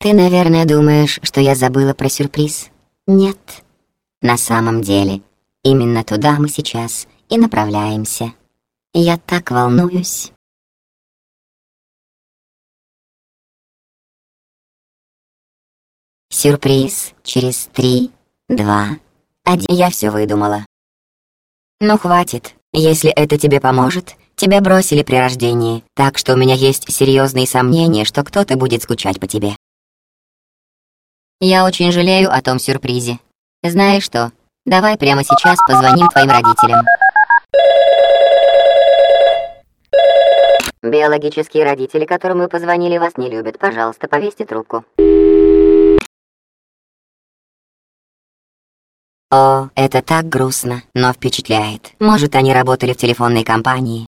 Ты, наверное, думаешь, что я забыла про сюрприз? Нет. На самом деле, именно туда мы сейчас и направляемся. Я так волнуюсь. Сюрприз через 3, 2, 1. Я все выдумала. Ну хватит. Если это тебе поможет, тебя бросили при рождении, так что у меня есть серьезные сомнения, что кто-то будет скучать по тебе. Я очень жалею о том сюрпризе. Знаешь что, давай прямо сейчас позвоним твоим родителям. Биологические родители, которым мы позвонили, вас не любят. Пожалуйста, повесьте трубку. О, это так грустно, но впечатляет. Может, они работали в телефонной компании.